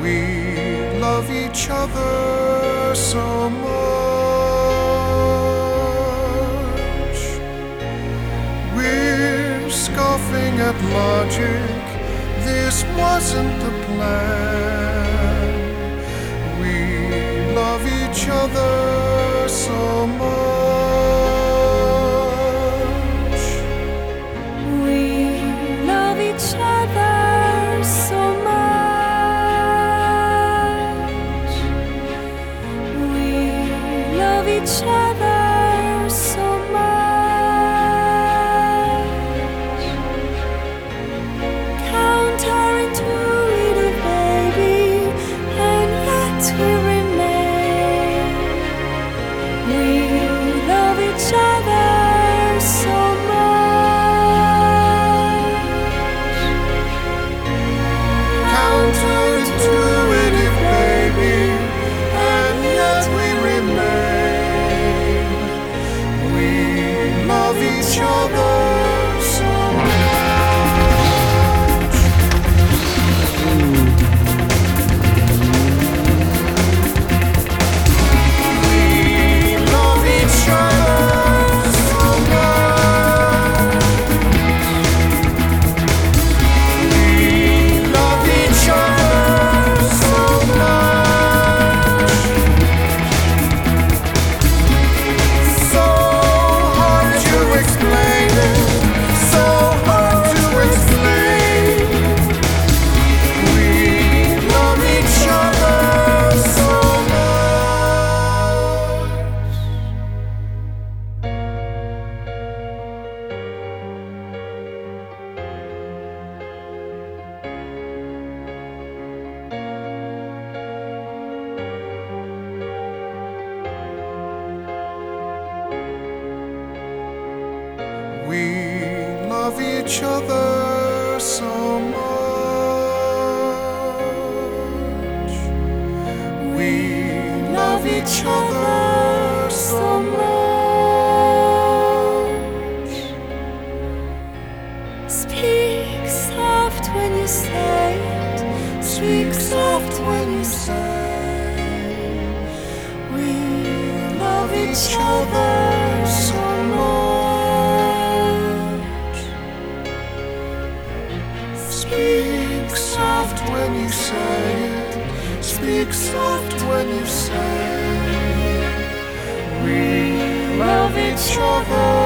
We love each other so much. We're scoffing at logic. This wasn't the plan. We love each other so much. We love each other so much. We love each other so much. Counterintuitive, baby, and yet we remain. We love each other so much. Counterintuitive, baby, and yet we remain. We love each other so much. We love each other so much. We love each other so much. So hard to explain it. So hard to explain. We love each other so much. We love each other so much. We love each other so much. Speak soft when you say it. Speak soft when you say we love each other so much. Speak soft when you say it. Speak soft when you say we love each other